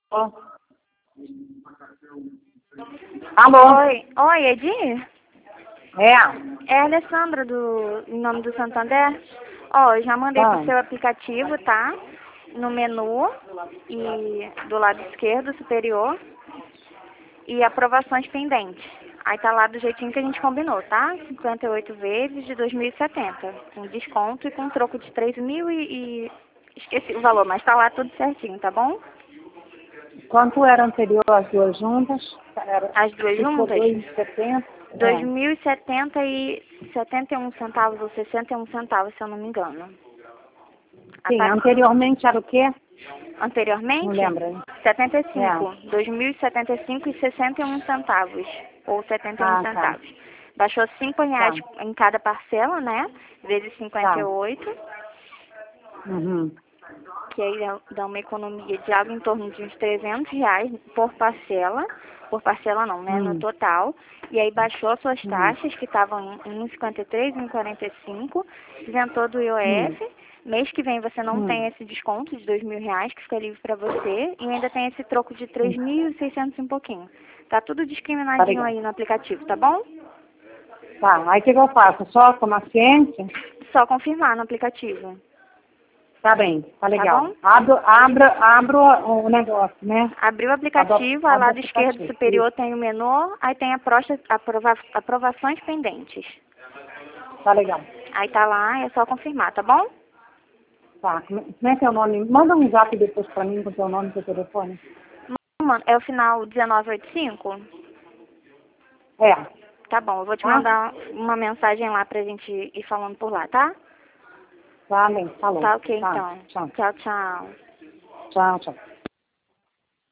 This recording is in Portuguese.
Alô? Oi, Edi? É? É a Alessandra, em nome do Santander. Ó, eu já mandei pro seu aplicativo, tá? No menu, e do lado esquerdo, superior, e aprovações pendentes. Aí tá lá do jeitinho que a gente combinou, tá? 58 vezes de 2.070, com desconto e com troco de 3.000 esqueci o valor, mas tá lá tudo certinho, tá bom? Quanto era anterior às duas juntas? As duas juntas? 2,70. 2.070 e 71 centavos ou 61 centavos, se eu não me engano. Sim, anteriormente era o quê? Anteriormente? Não lembra? 75. 2.075 e 61 centavos. Ou 71 centavos. Tá. Baixou R$ 5 em cada parcela, né? Vezes 58. Uhum. Que aí dá uma economia de algo em torno de uns R$ 300 por parcela. Por parcela não, né? No total. E aí baixou as suas taxas, que estavam em 1,53, 1,45. Isentou do IOF. Mês que vem você não tem esse desconto de R$ 2.000, que fica livre para você. E ainda tem esse troco de 3.600 e um pouquinho. Tá tudo discriminadinho aí no aplicativo, tá bom? Tá, aí o que eu faço? Só tomar ciência? Só confirmar no aplicativo. Tá bem, tá legal. Tá bom? Abro o negócio, né? Abriu o aplicativo, ao lado esquerdo superior tem o menu, aí tem aprovações pendentes. Tá legal. Aí tá lá, é só confirmar, tá bom? Tá, como é que é o nome? Manda um zap depois pra mim com o teu nome e teu telefone. Mano, é o final 1985? É. Tá bom, eu vou te mandar uma mensagem lá pra gente ir falando por lá, tá? Tá bem, falou. Tá ok, Tá, então. tchau. Tchau, tchau. Tchau, tchau.